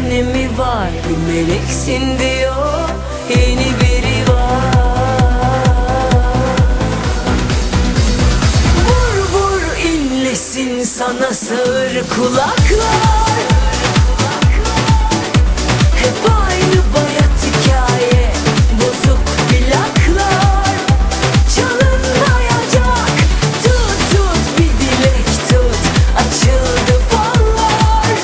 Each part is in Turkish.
önemi var? Bir meleksin diyor, yeni biri var. Vur vur inlesin sana sığır kulaklar. Hep aynı bayat hikaye, bozuk plaklar. Çalınmayacak, tut tut bir dilek tut, açıldı fallar.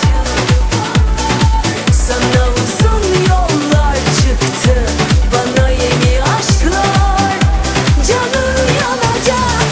Sana uzun yollar çıktı, bana yeni aşklar. Canın yanacak.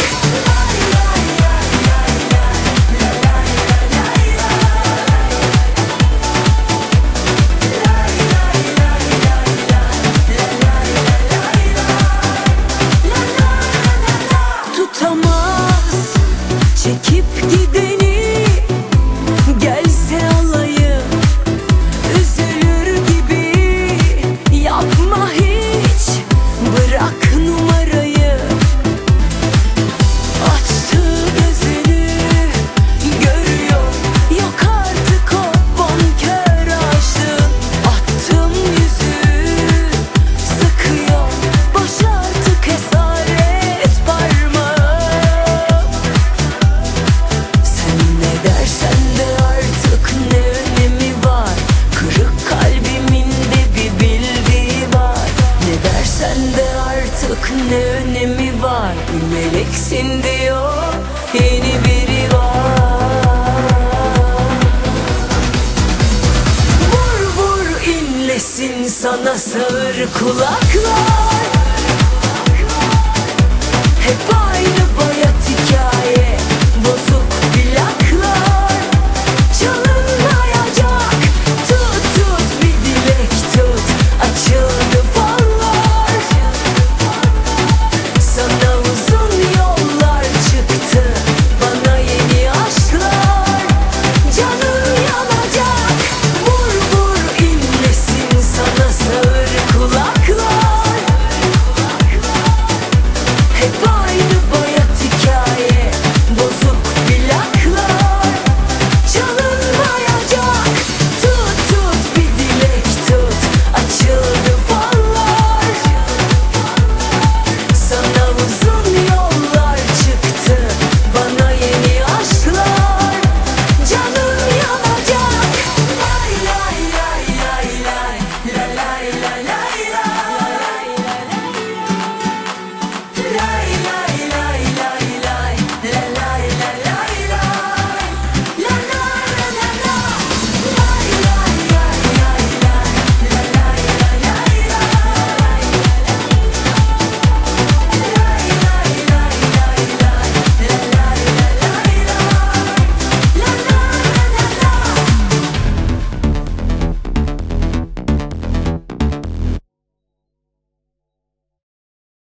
Tutamaz çekip gideni, gelse alayım üzülür gibi. Yapma hiç, bırak numarayı. Açtı gözünü, görüyor, yok artık o bonkör aşığın. Attım yüzü, sıkıyor, boş artık esaret parmağı. Sen ne dersen de artık ne önemi var? Kırık kalbimin de bir bildiği var. Ne dersen de artık ne önemi var? Bir meleksin diyor, yeni biri var. Vur vur inlesin sana sığır kulaklar. Hep